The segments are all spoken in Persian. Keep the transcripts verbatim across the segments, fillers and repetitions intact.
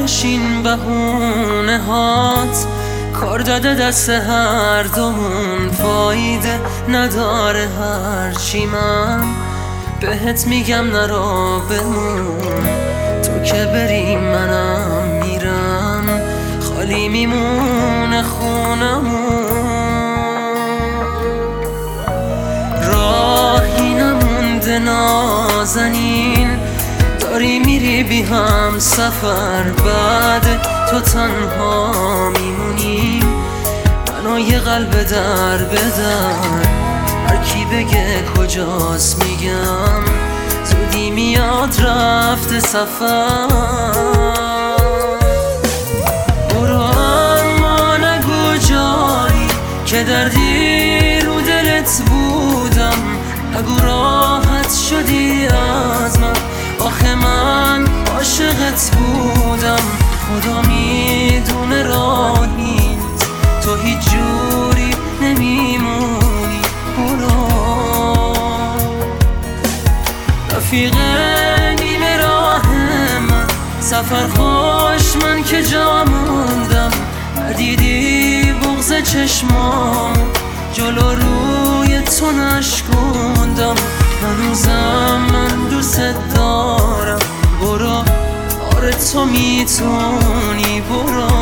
آخرش این بهونه هات کار داده دست هر دومون، فایده نداره هرچی من بهت میگم نرو بمون. تو که بری منم میرم، خالی میمونه خونمون. راهی نمونده نازنین، داری میری بی هم سفر، بعد تو تنها میمونیم، منو یه قلب در بدر. هر کی بگه کجاست میگم زودی میاد رفته سفر. برو اما نگو جایی که دردی رو دلت بودم، نگو راحت شدی از من، آخه من عاشقت بودم. خدا میدونه راه نیست، تو هیچ جوری نمیمونی. برو رفیق نیمه راه من، سفر خوش من که جا موندم. ندیدی بغض چشمام، جلو روی تو نشکوندم. هنوزم من دوست دارم، برو آره تو میتونی. برو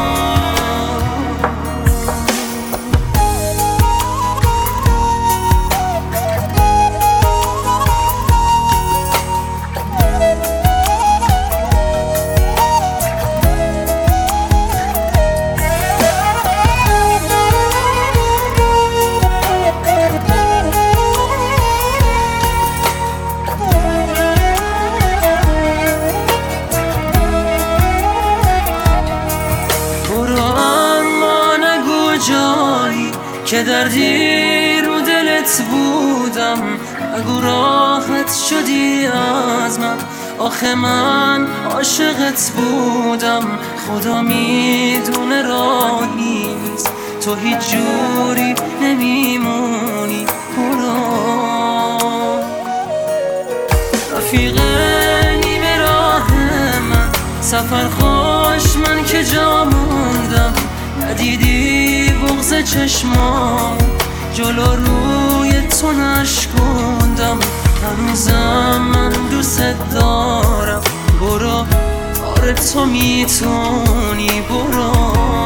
جایی که دردی رو دلت بودم، نگو راحت شدی از من، آخه من عاشقت بودم. خدا میدونه راه نیست، تو هیچ جوری نمیمونی. برو رفیق نیمه راه من، سفر خوش من که جا موندم. ندیدی بغض چشمام، جلو روی تو نشکوندم. هنوزم من دوست دارم، برو آره تو میتونی. برو